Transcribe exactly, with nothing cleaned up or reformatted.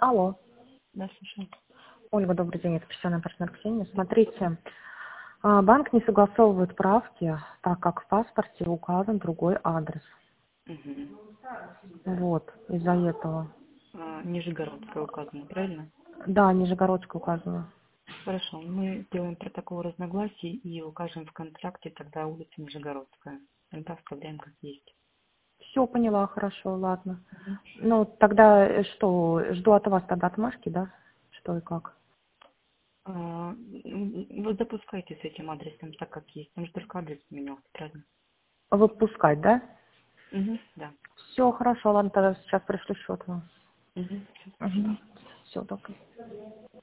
Алло. Да, слушаю. Ольга, добрый день, это профессиональный партнер Ксения. Смотрите, а, банк не согласовывает правки, так как в паспорте указан другой адрес. Мгм. Вот, из-за этого. А, Нижегородская указана, правильно? Да, Нижегородская указана. Хорошо, мы сделаем протокол разногласий и укажем в контракте тогда улица Нижегородская. Тогда вставляем как есть. Все, поняла, хорошо, ладно. Мгм. Ну, тогда э, что, жду от вас тогда отмашки, да? Что и как? А, м, Вы запускайте с этим адресом так, как есть. Там же только адрес поменялся, правильно? Выпускать, да? Угу. Да. Все, хорошо, ладно, тогда сейчас пришлю счет вам. Угу. Спасибо. Угу. Все, добрый.